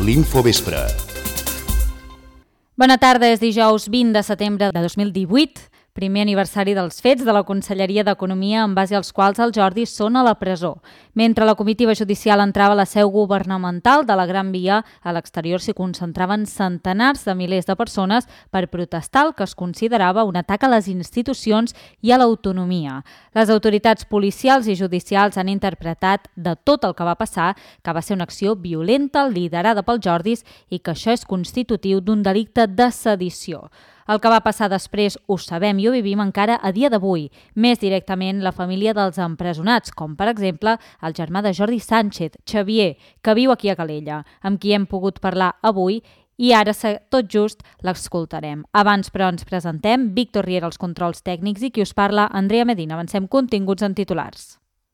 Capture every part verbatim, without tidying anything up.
l'Infovespre. Bona tarda, és dijous vint de setembre de dos mil divuit, primer aniversari dels fets de la Conselleria d'Economia en base als quals el Jordi són a la presó. Mentre la comitiva judicial entrava a la seu governamental de la Gran Via, a l'exterior s'hi concentraven centenars de milers de persones per protestar el que es considerava un atac a les institucions i a l'autonomia. Les autoritats policials i judicials han interpretat de tot el que va passar que va ser una acció violenta liderada pel Jordis i que això és constitutiu d'un delicte de sedició. El que va passar després ho sabem i ho vivim encara a dia d'avui, més directament la família dels empresonats, com per exemple el germà de Jordi Sánchez, Xavier, que viu aquí a Calella, amb qui hem pogut parlar avui i ara tot just l'escoltarem. Abans, però, ens presentem. Víctor Riera als controls tècnics i qui us parla, Andrea Medina. Avancem continguts en titulars.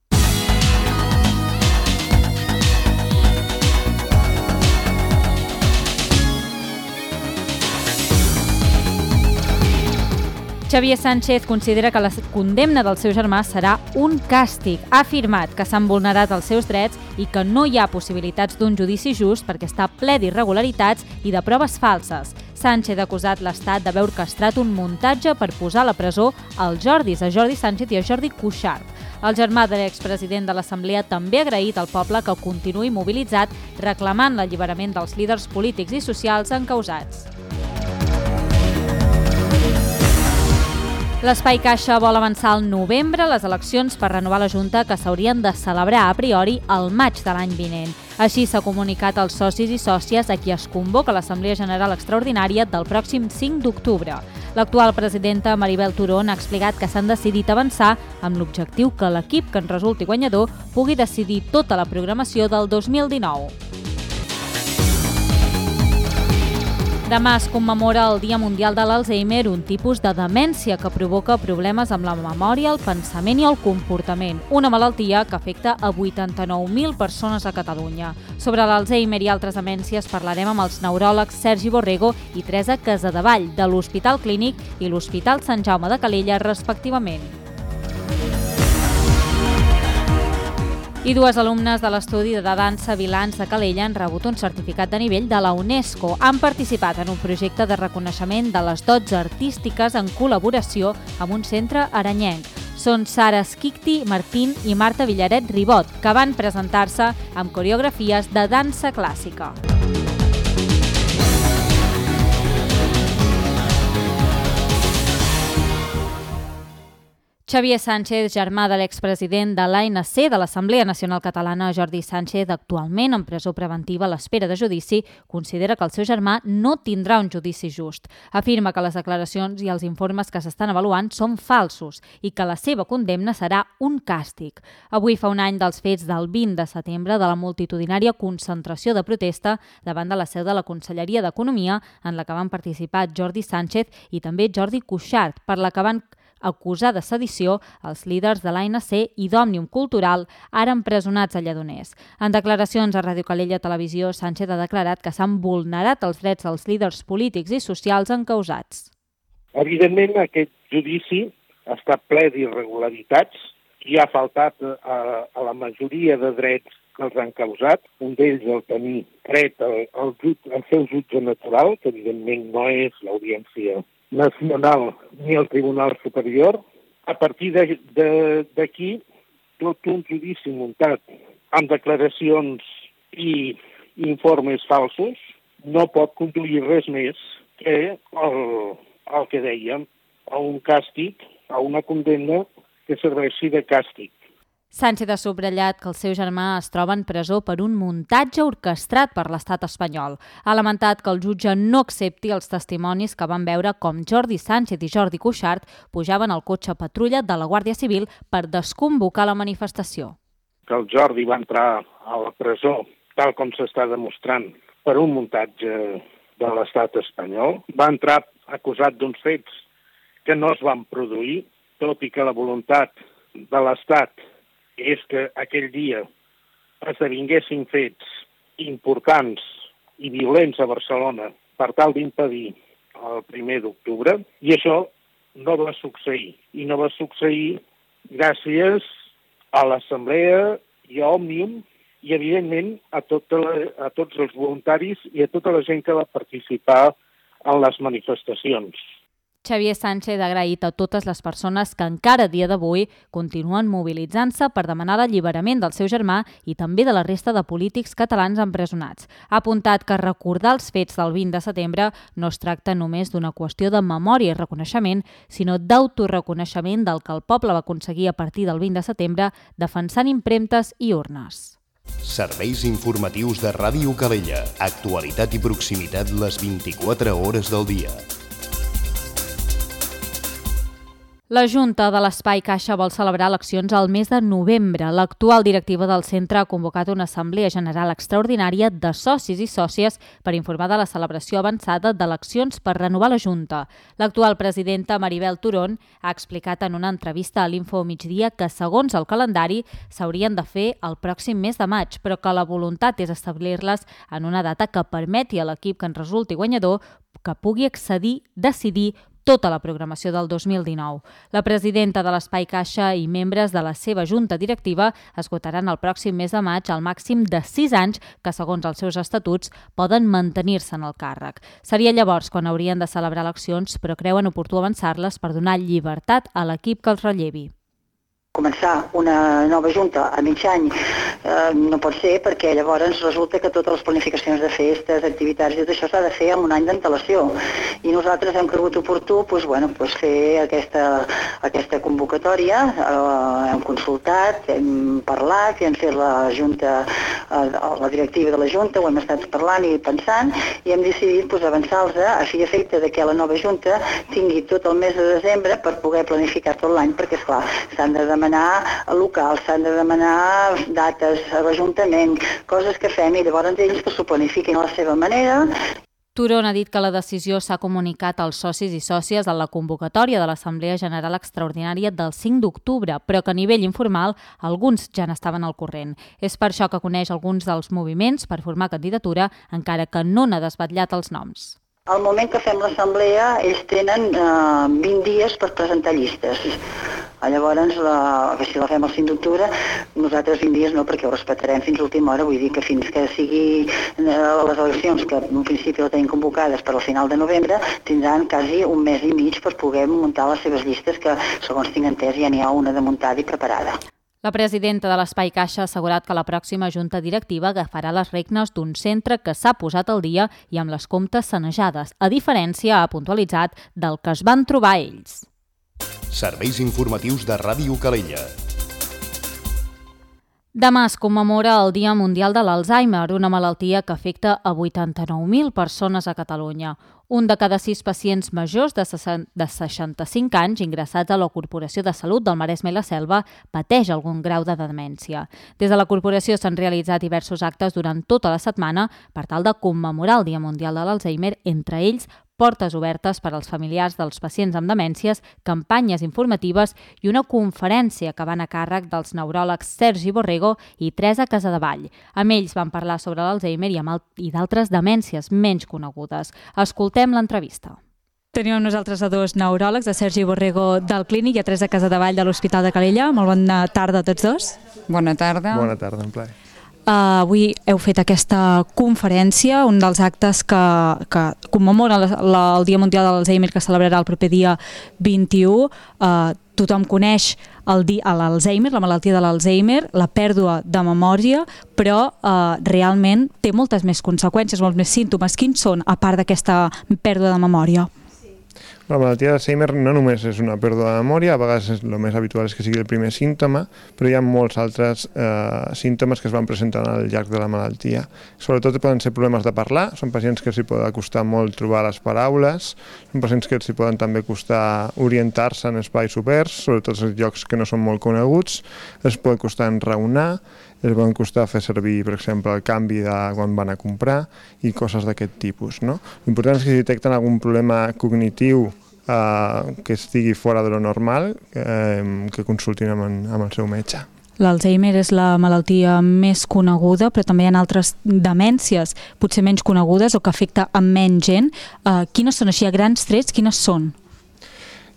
Xavier Sánchez considera que la condemna del seu germà serà un càstig. Ha afirmat que s'han vulnerat els seus drets i que no hi ha possibilitats d'un judici just perquè està ple d'irregularitats i de proves falses. Sánchez ha acusat l'Estat d'haver orquestrat un muntatge per posar a la presó als Jordis, a Jordi Sánchez i a Jordi Cuixart. El germà de l'expresident de l'Assemblea també ha agraït al poble que continuï mobilitzat reclamant l'alliberament dels líders polítics i socials encausats. L'Espai Caixa vol avançar al novembre les eleccions per renovar la Junta que s'haurien de celebrar a priori al maig de l'any vinent. Així s'ha comunicat als socis i sòcies a qui es convoca l'Assemblea General Extraordinària del pròxim cinc d'octubre. L'actual presidenta Maribel Turón ha explicat que s'han decidit avançar amb l'objectiu que l'equip que en resulti guanyador pugui decidir tota la programació del dos mil dinou. Demà es commemora el Dia Mundial de l'Alzheimer, un tipus de demència que provoca problemes amb la memòria, el pensament i el comportament, una malaltia que afecta a vuitanta-nou mil persones a Catalunya. Sobre l'Alzheimer i altres demències parlarem amb els neuròlegs Sergi Borrego i Teresa Casadevall, de l'Hospital Clínic i l'Hospital Sant Jaume de Calella, respectivament. I dues alumnes de l'estudi de dansa Vilans de Calella han rebut un certificat de nivell de la UNESCO. Han participat en un projecte de reconeixement de les dots artístiques en col·laboració amb un centre aranyenc. Són Sara Esquicti Martín i Marta Villaret Ribot, que van presentar-se amb coreografies de dansa clàssica. Xavier Sánchez, germà de l'expresident de l'A N C de l'Assemblea Nacional Catalana, Jordi Sánchez, actualment en presó preventiva a l'espera de judici, considera que el seu germà no tindrà un judici just. Afirma que les declaracions i els informes que s'estan avaluant són falsos i que la seva condemna serà un càstig. Avui fa un any dels fets del vint de setembre de la multitudinària concentració de protesta davant de la seu de la Conselleria d'Economia en la que van participar Jordi Sánchez i també Jordi Cuixart, per la que van acusar de sedició els líders de l'A N C i d'Òmnium Cultural, ara empresonats a Lledoners. En declaracions a Ràdio Calella Televisió, Sánchez ha declarat que s'han vulnerat els drets dels líders polítics i socials encausats. Evidentment, aquest judici està ple d'irregularitats i ha faltat a, a la majoria de drets que els han causat. Un d'ells el tenir dret al, al, al seu jutge natural, que evidentment no és l'Audiència Nacional ni el Tribunal Superior. A partir d'aquí, tot un judici muntat amb declaracions i informes falsos no pot conduir res més que el, el que dèiem, a un càstig, a una condemna que serveixi de càstig. Sánchez ha subratllat que el seu germà es troba en presó per un muntatge orquestrat per l'estat espanyol. Ha lamentat que el jutge no accepti els testimonis que van veure com Jordi Sánchez i Jordi Cuixart pujaven al cotxe patrulla de la Guàrdia Civil per desconvocar la manifestació. Que el Jordi va entrar a la presó, tal com s'està demostrant, per un muntatge de l'estat espanyol. Va entrar acusat d'uns fets que no es van produir, tot i que la voluntat de l'estat és que aquell dia esdevinguessin fets importants i violents a Barcelona per tal d'impedir el primer d'octubre, i això no va succeir. I no va succeir gràcies a l'Assemblea i a Òmnium i, evidentment, a, tota la, a tots els voluntaris i a tota la gent que va participar en les manifestacions. Xavier Sánchez ha agraït a totes les persones que encara a dia d'avui continuen mobilitzant-se per demanar l'alliberament del seu germà i també de la resta de polítics catalans empresonats. Ha apuntat que recordar els fets del vint de setembre no es tracta només d'una qüestió de memòria i reconeixement, sinó d'autoreconeixement del que el poble va aconseguir a partir del vint de setembre defensant impremtes i urnes. Serveis informatius de Ràdio Calella. Actualitat i proximitat les vint-i-quatre hores del dia. La Junta de l'Espai Caixa vol celebrar eleccions al mes de novembre. L'actual directiva del centre ha convocat una assemblea general extraordinària de socis i sòcies per informar de la celebració avançada d'eleccions per renovar la Junta. L'actual presidenta Maribel Turón ha explicat en una entrevista a l'Info Migdia que, segons el calendari, s'haurien de fer el pròxim mes de maig, però que la voluntat és establir-les en una data que permeti a l'equip que en resulti guanyador que pugui accedir, decidir tota la programació del dos mil dinou. La presidenta de l'Espai Caixa i membres de la seva junta directiva esgotaran el pròxim mes de maig el màxim de sis anys que, segons els seus estatuts, poden mantenir-se en el càrrec. Seria llavors quan haurien de celebrar eleccions, però creuen oportú avançar-les per donar llibertat a l'equip que els rellevi. Començar una nova junta a mig any eh, no pot ser, perquè llavors resulta que totes les planificacions de festes, activitats i tot això s'ha de fer amb un any d'antelació. I nosaltres hem cregut oportú doncs, bueno, doncs fer aquesta, aquesta convocatòria, eh, hem consultat, hem parlat, hem fet la junta, eh, la directiva de la junta, ho hem estat parlant i pensant, i hem decidit doncs, avançar-los a fi i efecte de que la nova junta tingui tot el mes de desembre per poder planificar tot l'any, perquè esclar, s'han de demanar a locals, s'han de demanar dates a l'Ajuntament, coses que fem i llavors ells que s'ho planifiquin a la seva manera. Turón ha dit que la decisió s'ha comunicat als socis i sòcies en la convocatòria de l'Assemblea General Extraordinària del cinc d'octubre, però que a nivell informal alguns ja n'estaven al corrent. És per això que coneix alguns dels moviments per formar candidatura, encara que no n'ha desvetllat els noms. Al moment que fem l'assemblea, ells tenen eh, vint dies per presentar llistes. Llavors, la, si la fem el cinc d'octubre, nosaltres vint dies no, perquè ho respectarem fins a l'última hora, vull dir que fins que sigui eh, les eleccions, que en principi les tenim convocades per al final de novembre, tindran quasi un mes i mig per poder muntar les seves llistes, que segons tinc entès ja n'hi ha una de muntada i preparada. La presidenta de l'Espai Caixa ha assegurat que la pròxima junta directiva agafarà les regnes d'un centre que s'ha posat al dia i amb les comptes sanejades, a diferència, ha puntualitzat, del que es van trobar ells. Serveis informatius de Ràdio Calella. Demà es commemora el Dia Mundial de l'Alzheimer, una malaltia que afecta a vuitanta-nou mil persones a Catalunya. Un de cada sis pacients majors de seixanta-cinc anys ingressats a la Corporació de Salut del Maresme i la Selva pateix algun grau de demència. Des de la corporació s'han realitzat diversos actes durant tota la setmana per tal de commemorar el Dia Mundial de l'Alzheimer, entre ells portes obertes per als familiars dels pacients amb demències, campanyes informatives i una conferència que van a càrrec dels neuròlegs Sergi Borrego i Teresa Casadevall. Amb ells van parlar sobre l'Alzheimer i, i d'altres demències menys conegudes. Escoltem l'entrevista. Tenim amb nosaltres a dos neuròlegs, a Sergi Borrego del Clínic i a Teresa Casadevall de l'Hospital de Calella. Molt bona tarda a tots dos. Bona tarda. Bona tarda, en plaer. Uh, avui heu fet aquesta conferència, un dels actes que, que commemora la, la, el Dia Mundial de l'Alzheimer, que celebrarà el proper dia vint-i-u. Uh, tothom coneix el di, l'Alzheimer, la malaltia de l'Alzheimer, la pèrdua de memòria, però uh, realment té moltes més conseqüències, molts més símptomes. Quins són, a part d'aquesta pèrdua de memòria? La malaltia d'Alzheimer no només és una pèrdua de memòria, a vegades el més habitual és que sigui el primer símptoma, però hi ha molts altres eh, símptomes que es van presentant al llarg de la malaltia. Sobretot poden ser problemes de parlar, són pacients que els hi pot costar molt trobar les paraules, són pacients que els hi poden també costar orientar-se en espais oberts, sobretot en llocs que no són molt coneguts, els pot costar enraonar, els van costar fer servir, per exemple, el canvi de quan van a comprar i coses d'aquest tipus, no? L'important és que si detecten algun problema cognitiu eh, que estigui fora de lo normal, eh, que consultin amb, amb el seu metge. L'Alzheimer és la malaltia més coneguda, però també hi ha altres demències, potser menys conegudes o que afecta a menys gent. Eh, quines són, així a grans trets, quines són?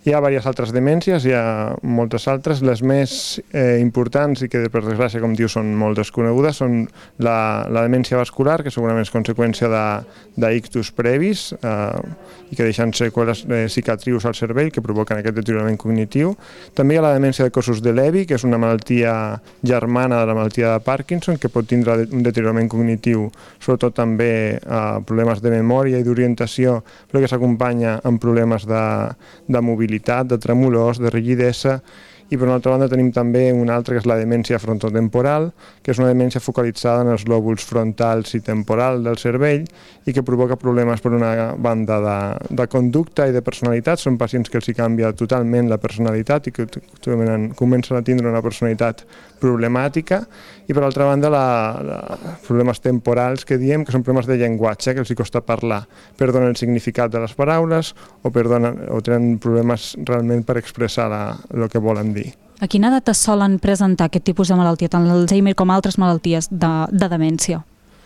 Hi ha diverses altres demències, hi ha moltes altres. Les més eh, importants i que, per desgràcia, com diu, són molt desconegudes, són la, la demència vascular, que segurament és conseqüència d'ictus previs eh, i que deixen seqüeles eh, cicatrius al cervell que provoquen aquest deteriorament cognitiu. També hi ha la demència de cossos de Levy, que és una malaltia germana de la malaltia de Parkinson, que pot tindre un deteriorament cognitiu, sobretot també eh, problemes de memòria i d'orientació, però que s'acompanya amb problemes de, de mobilitat, de tremolors, de rigidesa. I per una altra banda tenim també una altra que és la demència frontotemporal, que és una demència focalitzada en els lòbuls frontals i temporal del cervell i que provoca problemes per una banda de, de conducta i de personalitat. Són pacients que els hi canvia totalment la personalitat i que comencen a tindre una personalitat problemàtica, i per altra banda la, la, problemes temporals que diem, que són problemes de llenguatge, que els hi costa parlar, perdonen el significat de les paraules o, perdonen, o tenen problemes realment per expressar la, el que volen dir. A quina edat es solen presentar aquest tipus de malaltia, tant l'Alzheimer com altres malalties de, de demència?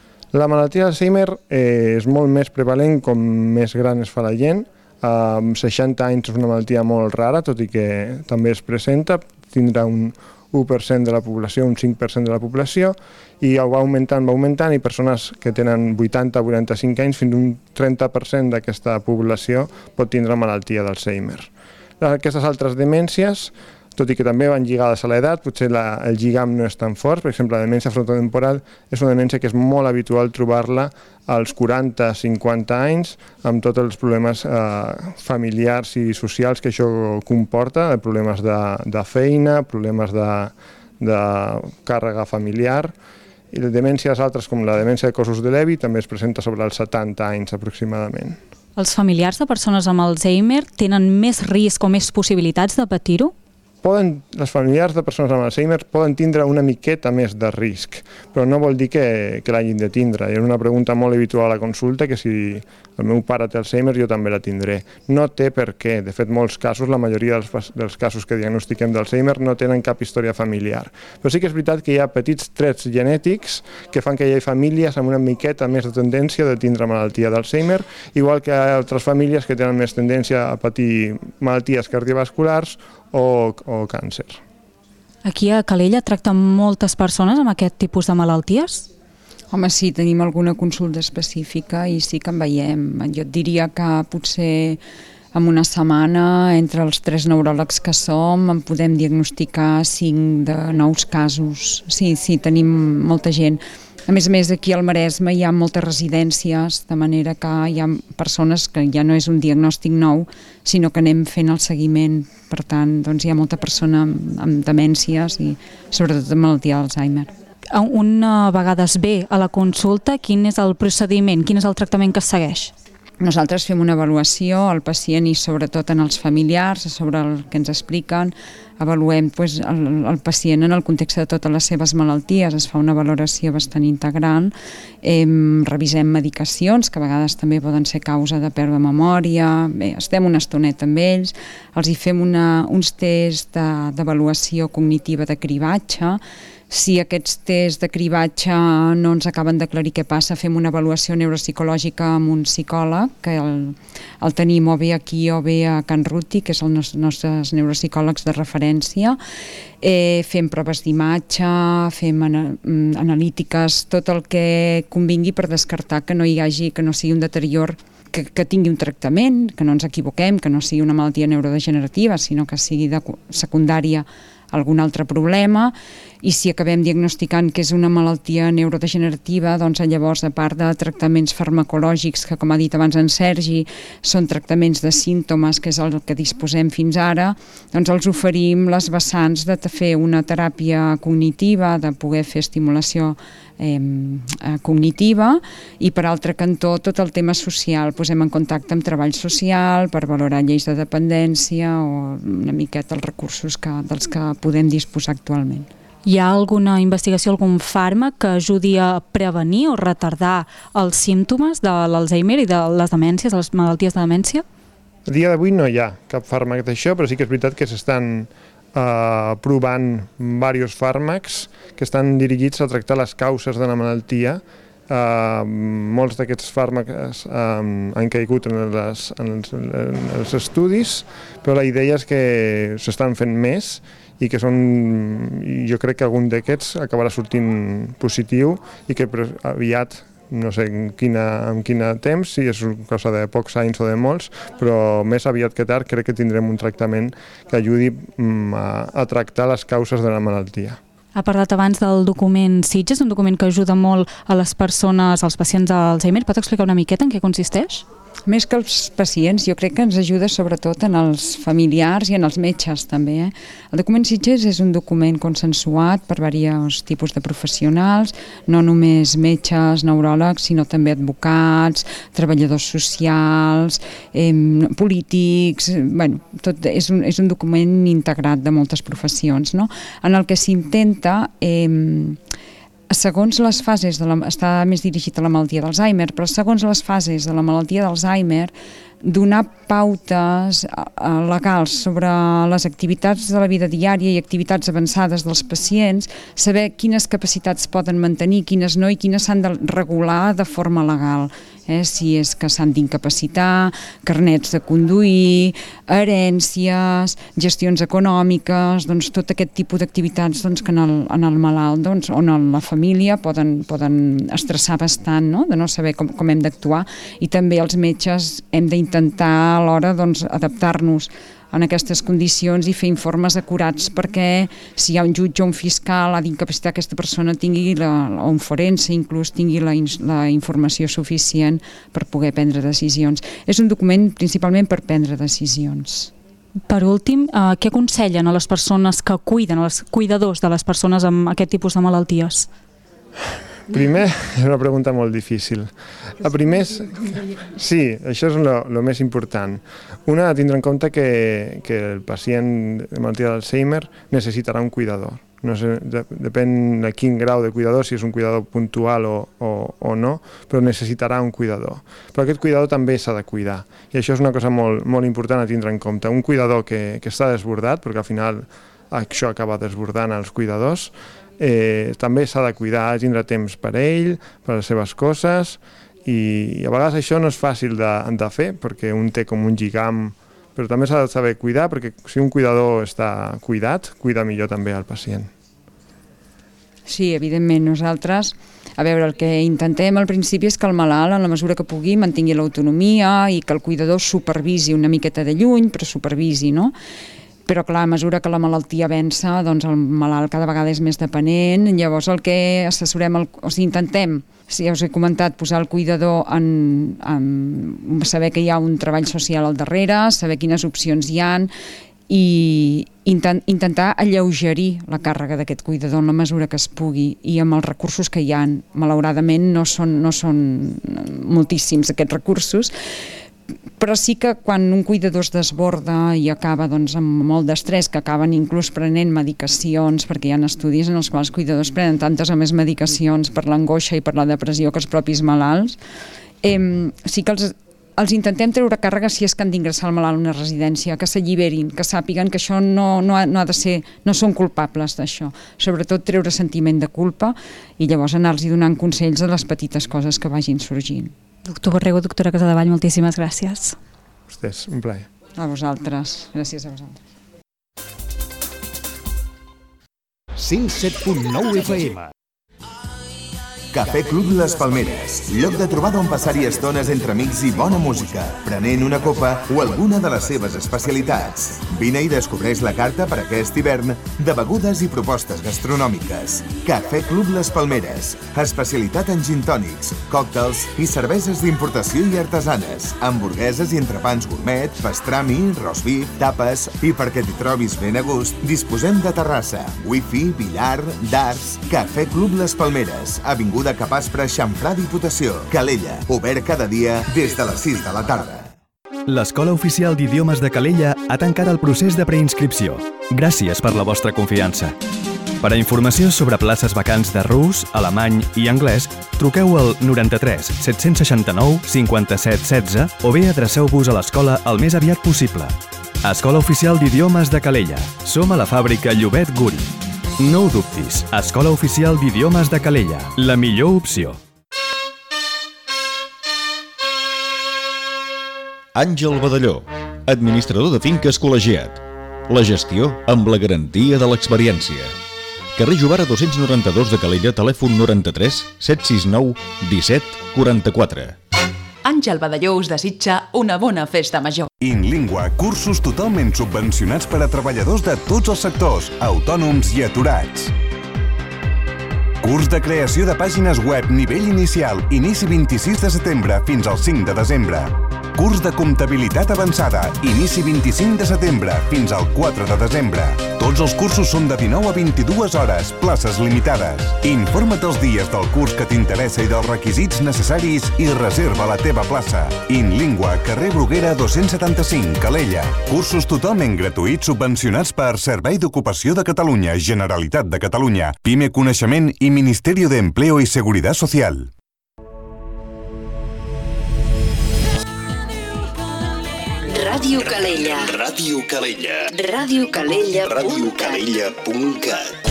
La malaltia d'Alzheimer eh, és molt més prevalent com més gran es fa la gent. Amb seixanta anys és una malaltia molt rara, tot i que també es presenta, tindrà un u per cent de la població, un cinc per cent de la població, i va augmentant, va augmentant, i persones que tenen vuitanta a vuitanta-cinc anys, fins a un trenta per cent d'aquesta població pot tindre malaltia d'Alzheimer. Aquestes altres demències, tot i que també van lligades a l'edat, potser la, el lligam no és tan fort. Per exemple, la demència frontotemporal és una demència que és molt habitual trobar-la als quaranta a cinquanta anys, amb tots els problemes eh, familiars i socials que això comporta, problemes de, de feina, problemes de, de càrrega familiar. I les demències altres, com la demència de cossos de Levy, també es presenta sobre els setanta anys aproximadament. Els familiars de persones amb Alzheimer tenen més risc o més possibilitats de patir-ho? Poden, les familiars de persones amb Alzheimer poden tindre una miqueta més de risc, però no vol dir que, que l'hagin de tindre. Hi ha una pregunta molt habitual a la consulta, que si el meu pare té Alzheimer jo també la tindré. No té per què. De fet, molts casos, la majoria dels, dels casos que diagnostiquem d'Alzheimer no tenen cap història familiar. Però sí que és veritat que hi ha petits trets genètics que fan que hi hagi famílies amb una miqueta més de tendència de tindre malaltia d'Alzheimer, igual que hi ha altres famílies que tenen més tendència a patir malalties cardiovasculars o, o càncer. Aquí a Calella tracten moltes persones amb aquest tipus de malalties? Home, sí, tenim alguna consulta específica i sí que en veiem. Jo et diria que potser en una setmana, entre els tres neuròlegs que som, en podem diagnosticar cinc de nous casos. Sí, sí, tenim molta gent. A més a més, aquí al Maresme hi ha moltes residències, de manera que hi ha persones que ja no és un diagnòstic nou, sinó que anem fent el seguiment. Per tant, doncs hi ha molta persona amb, amb demències i sobretot amb malaltia d'Alzheimer. Una vegada es ve a la consulta, quin és el procediment, quin és el tractament que es segueix? Nosaltres fem una avaluació al pacient i sobretot en els familiars, sobre el que ens expliquen. Avaluem pues, el, el pacient en el context de totes les seves malalties, es fa una valoració bastant integral, eh, revisem medicacions, que a vegades també poden ser causa de pèrdua de memòria, bé, estem una estoneta amb ells, els hi fem una, uns tests d'avaluació cognitiva de cribatge. Si aquests tests de cribatge no ens acaben d'aclarir què passa, fem una avaluació neuropsicològica amb un psicòleg, que el, el tenim o bé aquí o bé a Can Ruti, que és el nostre, nostres neuropsicòlegs de referència. Eh, fem proves d'imatge, fem ana, analítiques, tot el que convingui per descartar que no hi hagi, que no sigui un deterior, que, que tingui un tractament, que no ens equivoquem, que no sigui una malaltia neurodegenerativa, sinó que sigui de secundària algun altre problema, i si acabem diagnosticant que és una malaltia neurodegenerativa, doncs llavors, a part de tractaments farmacològics, que com ha dit abans en Sergi, són tractaments de símptomes, que és el que disposem fins ara, doncs els oferim les vessants de fer una teràpia cognitiva, de poder fer estimulació eh, cognitiva, i per altre cantó tot el tema social, posem en contacte amb treball social per valorar lleis de dependència o una miqueta els recursos que, dels que podem disposar actualment. Hi ha alguna investigació, algun fàrmac que ajudi a prevenir o retardar els símptomes de l'Alzheimer i de les demències, de les malalties de demència? A dia d'avui no hi ha cap fàrmac d'això, però sí que és veritat que s'estan eh, provant diversos fàrmacs que estan dirigits a tractar les causes de la malaltia, Uh, molts d'aquests fàrmacs um, han caigut en, les, en, els, en els estudis, però la idea és que s'estan fent més i que són, jo crec que algun d'aquests acabarà sortint positiu i que aviat, no sé en quina, en quina temps, si és una cosa de pocs anys o de molts, però més aviat que tard crec que tindrem un tractament que ajudi um, a, a tractar les causes de la malaltia. Ha parlat abans del document Sitges, un document que ajuda molt a les persones, als pacients d'Alzheimer. Pot explicar una miqueta en què consisteix? Més que els pacients, jo crec que ens ajuda sobretot en els familiars i en els metges també. Eh? El document Sitges és un document consensuat per diversos tipus de professionals, no només metges, neuròlegs, sinó també advocats, treballadors socials, eh, polítics, bueno, tot és un, és un document integrat de moltes professions, no? En el que s'intenta... Eh, segons les fases, de la, està més dirigit a la malaltia d'Alzheimer, però segons les fases de la malaltia d'Alzheimer, donar pautes legals sobre les activitats de la vida diària i activitats avançades dels pacients, saber quines capacitats poden mantenir, quines no i quines s'han de regular de forma legal. Eh? Si és que s'han d'incapacitar, carnets de conduir, herències, gestions econòmiques, doncs tot aquest tipus d'activitats doncs, que en el, en el malalt doncs, o en la família poden, poden estressar bastant, no? De no saber com, com hem d'actuar, i també els metges hem d'intentar alhora doncs, adaptar-nos en aquestes condicions i fer informes acurats perquè si hi ha un jutge o un fiscal ha d'incapacitar aquesta persona tingui la, o un forense inclús tingui la, la informació suficient per poder prendre decisions. És un document principalment per prendre decisions. Per últim, eh, què aconsellen a les persones que cuiden, als cuidadors de les persones amb aquest tipus de malalties? Primer, és una pregunta molt difícil. La primer és... Sí, això és el més important. Una, tindre en compte que, que el pacient de malaltia d'Alzheimer necessitarà un cuidador. No sé, depèn de quin grau de cuidador, si és un cuidador puntual o, o, o no, però necessitarà un cuidador. Però aquest cuidador també s'ha de cuidar. I això és una cosa molt, molt important a tindre en compte. Un cuidador que, que està desbordat, perquè al final això acaba desbordant els cuidadors, Eh, també s'ha de cuidar, tindre temps per ell, per les seves coses, i a vegades això no és fàcil de, de fer, perquè un té com un lligam, però també s'ha de saber cuidar, perquè si un cuidador està cuidat, cuida millor també al pacient. Sí, evidentment, nosaltres, a veure, el que intentem al principi és que el malalt, en la mesura que pugui, mantingui l'autonomia i que el cuidador supervisi una miqueta de lluny, però supervisi, no? Però clar, a mesura que la malaltia avança, doncs el malalt cada vegada és més dependent, llavors el que assessorem, el, o sigui, intentem, si ja us he comentat, posar el cuidador en, en saber que hi ha un treball social al darrere, saber quines opcions hi ha i intent, intentar alleugerir la càrrega d'aquest cuidador en la mesura que es pugui i amb els recursos que hi ha. Malauradament no són, no són moltíssims aquests recursos, però sí que quan un cuidador es desborda i acaba doncs, amb molt d'estrès, que acaben inclús prenent medicacions, perquè hi ha estudis en els quals els cuidadors prenen tantes o més medicacions per l'angoixa i per la depressió que els propis malalts, eh, sí que els, els intentem treure càrrega si és que han d'ingressar el malalt a una residència, que s'alliberin, que sàpiguen que això no, no, ha, no ha de ser, no són culpables d'això, sobretot treure sentiment de culpa i llavors anar-los donant consells de les petites coses que vagin sorgint. Doctor Borrego, doctora Casadevall, moltíssimes gràcies. Vostès, un plaer. A vosaltres, gràcies a vosaltres. cent set punt nou F M. Cafè Club Les Palmeres, lloc de trobada on passar-hi estones entre amics i bona música, prenent una copa o alguna de les seves especialitats. Vine i descobreix la carta per aquest hivern de begudes i propostes gastronòmiques. Cafè Club Les Palmeres, especialitat en gin tònics, còctels i cerveses d'importació i artesanes, hamburgueses i entrepans gourmet, pastrami, roast beef, tapes i perquè t'hi trobis ben a gust, disposem de terrassa, wifi, billar, darts. Cafè Club Les Palmeres, avinguda de Capaspre, Xamfrà, Diputació, Calella, obert cada dia des de les sis de la tarda. L'Escola Oficial d'Idiomes de Calella ha tancat el procés de preinscripció. Gràcies per la vostra confiança. Per a informació sobre places vacants de rus, alemany i anglès, truqueu al noranta-tres set-cents seixanta-nou cinquanta-set setze o bé adreceu-vos a l'escola el més aviat possible. Escola Oficial d'Idiomes de Calella. Som a la fàbrica Llobet Guri. No ho dubtis, Escola Oficial d'Idiomes de Calella, la millor opció. Àngel Badalló, administrador de finques col·legiat. La gestió amb la garantia de l'experiència. Carrer Jovara dos-cents noranta-dos de Calella, telèfon noranta-tres set sis nou disset quaranta-quatre. Àngel Badalló us desitja una bona festa major. InLingua, cursos totalment subvencionats per a treballadors de tots els sectors, autònoms i aturats. Curs de creació de pàgines web nivell inicial, inici vint-i-sis de setembre fins al cinc de desembre. Curs de comptabilitat avançada, inici vint-i-cinc de setembre fins al quatre de desembre. Tots els cursos són de dinou a vint-i-dues hores, places limitades. Informa't els dies del curs que t'interessa i dels requisits necessaris i reserva la teva plaça. InLingua, carrer Bruguera dos-cents setanta-cinc, Calella. Cursos totalment gratuïts subvencionats per Servei d'Ocupació de Catalunya, Generalitat de Catalunya, Pime Coneixement i Ministerio de Empleo y Seguridad Social. Ràdio Calella. Ràdio Calella. Ràdio Calella. Ràdio Calella punt cat.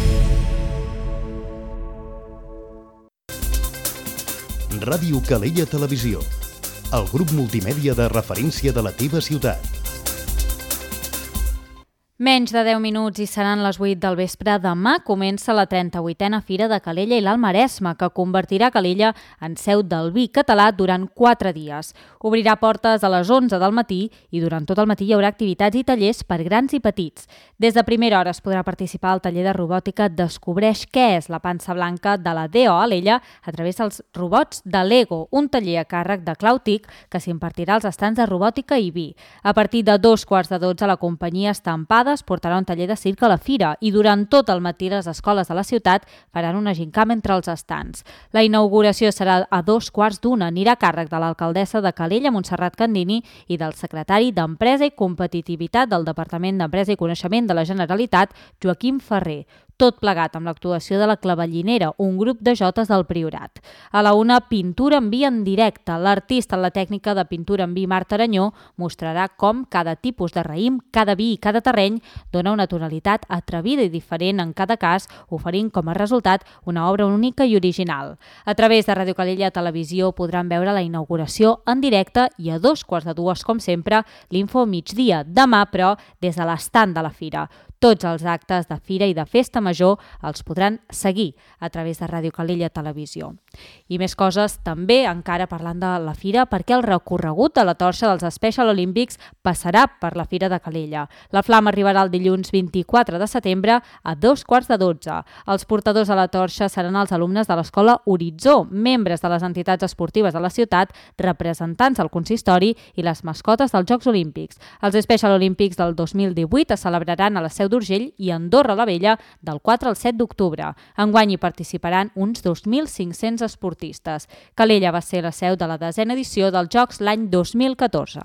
Ràdio Calella Televisió. El grup multimèdia de referència de la teva ciutat. Menys de deu minuts i seran les vuit del vespre. Demà comença la trenta-vuitena Fira de Calella i l'Alt Maresme, que convertirà Calella en seu del vi català durant quatre dies. Obrirà portes a les onze del matí i durant tot el matí hi haurà activitats i tallers per grans i petits. Des de primera hora es podrà participar al taller de robòtica Descobreix què és la pansa blanca de la D O Alella a través dels robots de Lego, un taller a càrrec de Clautic que s'impartirà als estants de robòtica i vi. A partir de dos quarts de dotze la companyia Estampada es portarà un taller de circ a la fira i durant tot el matí les escoles de la ciutat faran una gincama entre els estants. La inauguració serà a dos quarts d'una. Anirà a càrrec de l'alcaldessa de Calella, Montserrat Candini, i del secretari d'Empresa i Competitivitat del Departament d'Empresa i Coneixement de la Generalitat, Joaquim Ferrer. Tot plegat amb l'actuació de la Clavellinera, un grup de jotes del Priorat. A la una, pintura en vi en directe. L'artista en la tècnica de pintura en vi, Marta Aranyó, mostrarà com cada tipus de raïm, cada vi i cada terreny dona una tonalitat atrevida i diferent en cada cas, oferint com a resultat una obra única i original. A través de Ràdio Calella Televisió podran veure la inauguració en directe i a dos quarts de dues, com sempre, l'info migdia. Demà, però, des de l'estand de la fira. Tots els actes de fira i de festa major els podran seguir a través de Ràdio Calella Televisió. I més coses també, encara parlant de la fira, perquè el recorregut de la torxa dels Special Olympics passarà per la Fira de Calella. La flama arribarà el dilluns vint-i-quatre de setembre a dos quarts de dotze. Els portadors de la torxa seran els alumnes de l'Escola Horitzó, membres de les entitats esportives de la ciutat, representants del consistori i les mascotes dels Jocs Olímpics. Els Special Olympics del dos mil divuit es celebraran a la Seu d'Urgell i Andorra la Vella del quatre al set d'octubre. Enguany hi participaran uns dos mil cinc-cents esportistes. Calella va ser la seu de la desena edició dels Jocs l'any dos mil catorze.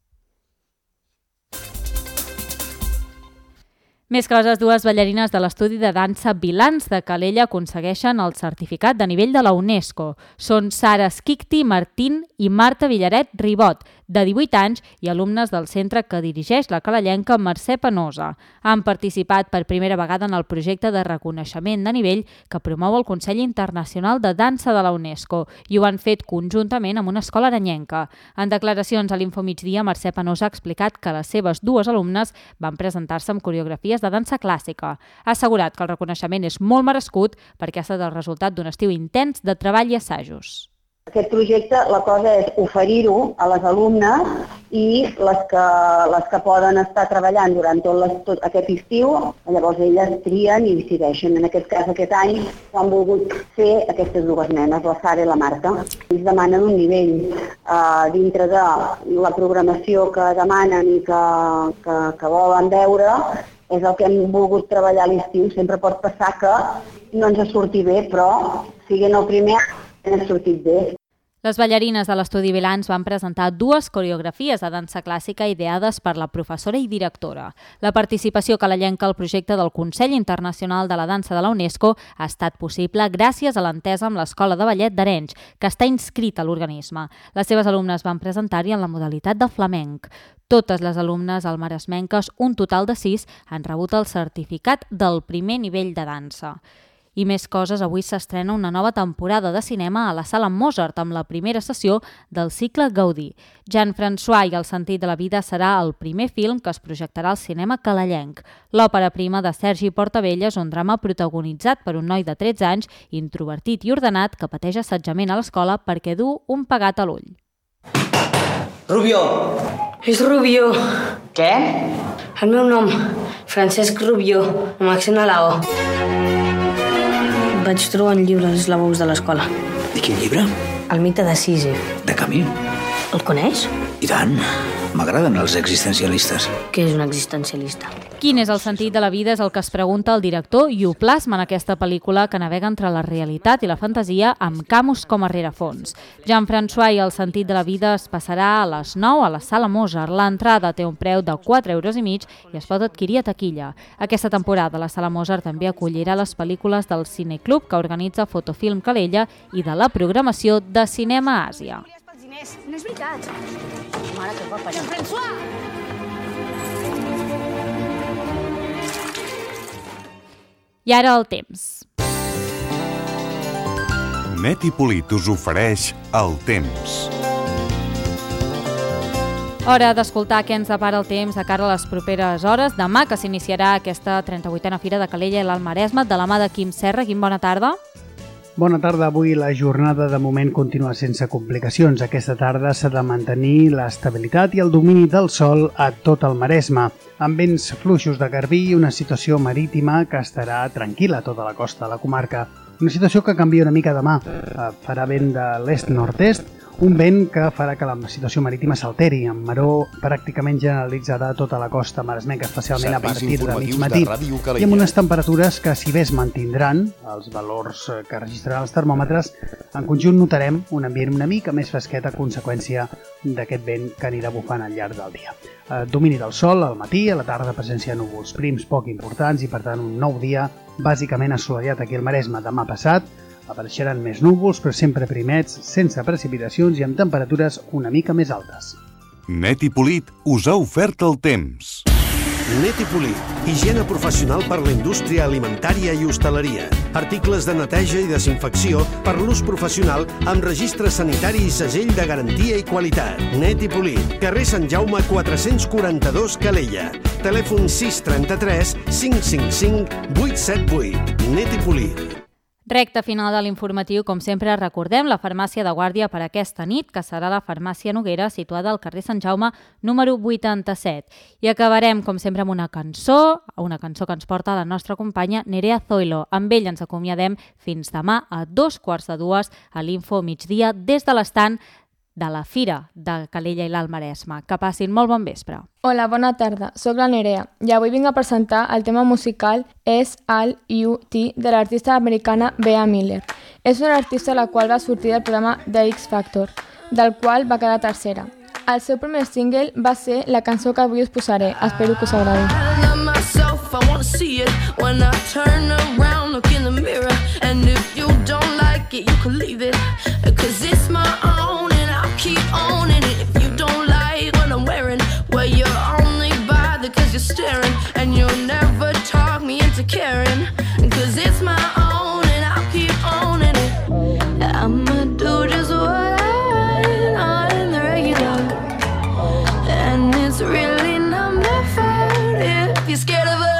Més coses, dues ballarines de l'estudi de dansa Vilans de Calella aconsegueixen el certificat de nivell de la UNESCO. Són Sara Skikti Martín i Marta Villaret Ribot, de divuit anys i alumnes del centre que dirigeix la calellenca Mercè Penosa. Han participat per primera vegada en el projecte de reconeixement de nivell que promou el Consell Internacional de Dansa de la UNESCO i ho han fet conjuntament amb una escola aranyenca. En declaracions a l'Infomigdia, Mercè Penosa ha explicat que les seves dues alumnes van presentar-se amb coreografies de dansa clàssica. Ha assegurat que el reconeixement és molt merescut perquè ha estat el resultat d'un estiu intens de treball i assajos. Aquest projecte, la cosa és oferir-ho a les alumnes i les que, les que poden estar treballant durant tot, les, tot aquest estiu, llavors elles trien i decideixen. En aquest cas, aquest any, han volgut fer aquestes dues nenes, la Sara i la Marta. Ells demanen un nivell eh, dintre de la programació que demanen i que, que, que volen veure, és el que hem volgut treballar a l'estiu. Sempre pot passar que no ens surti bé, però siguent el primer ens ha sortit bé. Les ballarines de l'estudi Vilans van presentar dues coreografies de dansa clàssica ideades per la professora i directora. La participació calellenca al projecte del Consell Internacional de la Dansa de la UNESCO ha estat possible gràcies a l'entesa amb l'Escola de Ballet d'Arenys, que està inscrita a l'organisme. Les seves alumnes van presentar-hi en la modalitat de flamenc. Totes les alumnes almaresmenques, un total de sis, han rebut el certificat del primer nivell de dansa. I més coses, avui s'estrena una nova temporada de cinema a la Sala Mozart amb la primera sessió del cicle Gaudí. Jean-François i el sentit de la vida serà el primer film que es projectarà al cinema calellenc. L'òpera prima de Sergi Portabella és un drama protagonitzat per un noi de tretze anys, introvertit i ordenat, que pateix assetjament a l'escola perquè du un pegat a l'ull. Rubió. És Rubió. Què? El meu nom, Francesc Rubió, amb accent a la O. Vaig trobar un llibre als lavabos de l'escola. I quin llibre? El mite de Sísif. De Camus. El coneix? I tant. M'agraden els existencialistes. Què és un existencialista? Quin és el sentit de la vida és el que es pregunta el director i ho plasma en aquesta pel·lícula que navega entre la realitat i la fantasia amb Camus com a rerefons. Jean-François i el sentit de la vida es passarà a les nou a la Sala Mozart. L'entrada té un preu de quatre euros i mig i es pot adquirir a taquilla. Aquesta temporada la Sala Mozart també acollirà les pel·lícules del Cineclub que organitza Fotofilm Calella i de la programació de Cinema Àsia. No és veritat. Mare, que guapa. Jean-François! I ara el temps. Neti Polit us ofereix el temps. Hora d'escoltar què ens depara el temps de cara a les properes hores. Demà que s'iniciarà aquesta trenta-vuitena Fira de Calella i l'Alt Maresme de la mà de Quim Serra. Quim, bona tarda. Bona tarda. Avui la jornada de moment continua sense complicacions. Aquesta tarda s'ha de mantenir l'estabilitat i el domini del sol a tot el Maresme, amb vents fluixos de garbí i una situació marítima que estarà tranquil·la a tota la costa de la comarca. Una situació que canvia una mica demà. Farà vent de l'est-nord-est, un vent que farà que la situació marítima s'alteri, amb maror pràcticament generalitzada a tota la costa maresmenca, especialment a partir de mig matí, i amb unes temperatures que, si bé es mantindran, els valors que registraran els termòmetres, en conjunt notarem un ambient una mica més fresquet a conseqüència d'aquest vent que anirà bufant al llarg del dia. Domini del sol al matí, a la tarda presència de núvols prims poc importants i, per tant, un nou dia bàsicament assolellat aquí al Maresme. Demà passat apareixeran més núvols, però sempre primets, sense precipitacions i amb temperatures una mica més altes. Neti Polit us ha ofert el temps. Neti Polit, higiene professional per la indústria alimentària i hostaleria. Articles de neteja i desinfecció per l'ús professional amb registre sanitari i segell de garantia i qualitat. Neti Polit, carrer Sant Jaume quatre-cents quaranta-dos Calella. Telèfon sis trenta-tres cinc cinc cinc vuit set vuit. Neti Polit. Recte final de l'informatiu, com sempre, recordem la farmàcia de guàrdia per aquesta nit, que serà la farmàcia Noguera, situada al carrer Sant Jaume, número vuitanta-set. I acabarem, com sempre, amb una cançó, una cançó que ens porta la nostra companya Nerea Zoilo. Amb ell ens acomiadem fins demà a dos quarts de dues a l'Info Migdia des de l'estand de la Fira de Calella i l'Alt Maresme. Que passin molt bon vespre. Hola, bona tarda. Soc la Nerea i avui vinc a presentar el tema musical És All You T de l'artista americana Bea Miller. És una artista la qual va sortir del programa The X Factor, del qual va quedar tercera. El seu primer single va ser la cançó que avui us posaré. Espero que us agradi. I wanna see it when I turn around, look in the mirror. And if you don't like it, you can leave it. Cause it's my own and I'll keep owning it. If you don't like what I'm wearing, well, you're only bothered cause you're staring. And you'll never talk me into caring. Cause it's my own and I'll keep owning it. I'ma do just what I want on the regular. And it's really not my fault if you're scared of it.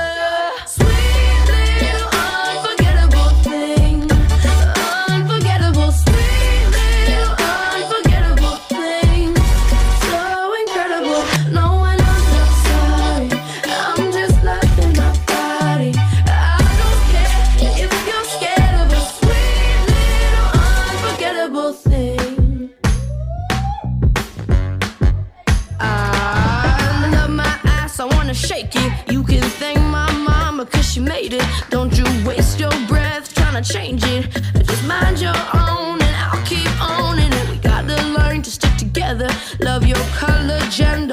Shake it, you can thank my mama cause she made it. Don't you waste your breath trying to change it. Just mind your own and I'll keep owning it. We gotta learn to stick together. Love your color, gender